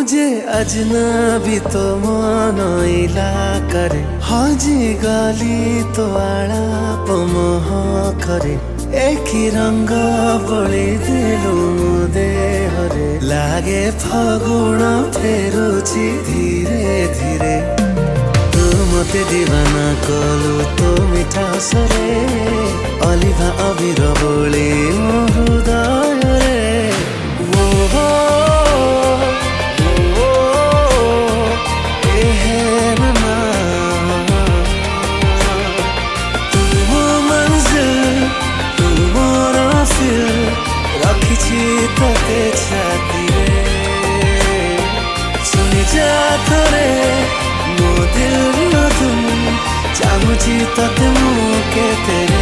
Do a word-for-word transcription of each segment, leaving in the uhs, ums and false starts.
जे अजनबी तो मन इलाकारे हजी गली तो आलाप महकरे एकी रंग बଳି देलु मो देहरे लागे फगुण फेरुची धीरे धीरे तू मते दीवाना कलु तो मिठा सरे अलिभा अबिर बोली मो हृदय रे वो हो तोते छाती रे सुनी जा थोरे मो दिल रो तुम चाहूची तोते मुके तेरे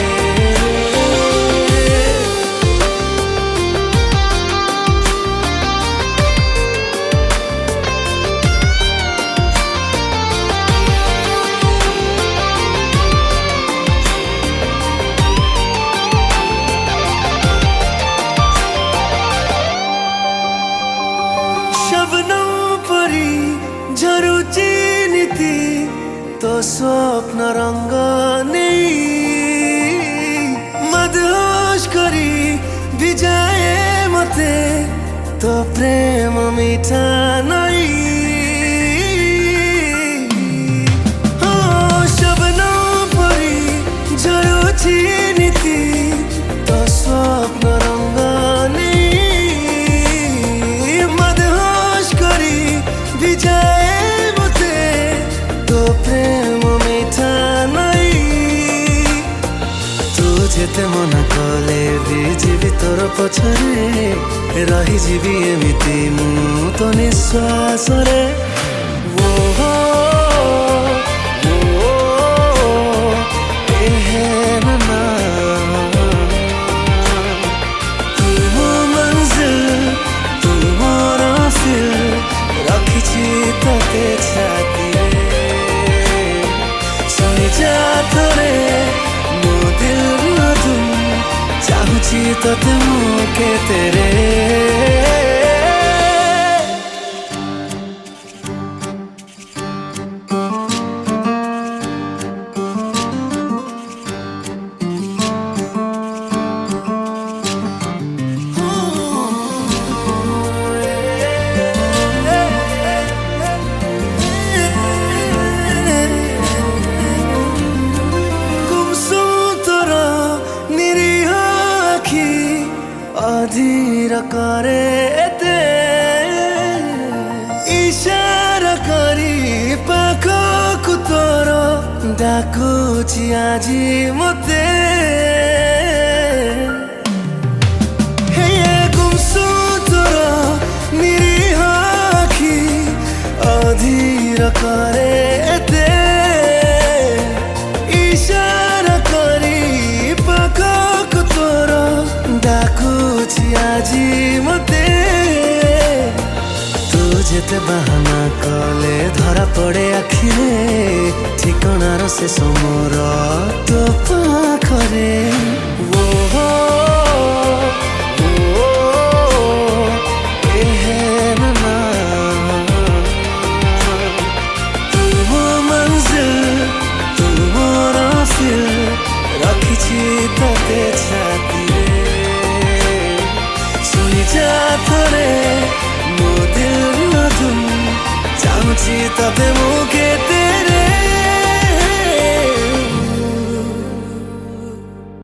झरुची नीति तो स्वप्न रंग नहीं मदहोश करी विजाए मते तो प्रेम मीठा नहीं हो शबनम परी झरुची नीति तो स्वप्न रंग नहीं मदहोश करी विजाए जेते मना कले भी जीवी तोर पछरे रही जीवी एमिति मु तो निश्वास रे वो हो वो एहे ना तू मो मंजिल तू मोर फिर रखी छी तोते छाती रे सुनी जा थोरे मो दिल चाहूची तोते मुके तेरे अधीर करे एते इशारा करी पाखकु तोर डाकुची आजी मते हे गुमसु तोर निरीह आखी अधीर करे एते इशारा करी पाखकु तोर डाकुची आजी मते तू जेते बाहाना कले धरा पड़े आखिरे ठिकणार से समोर तो पाखरे वो हो वो एहे ना तू मो मंजिल तू मोर फिर रखी छी तोते छाती जा थोरे मो दिल रो तुम चाहूची तोते मुके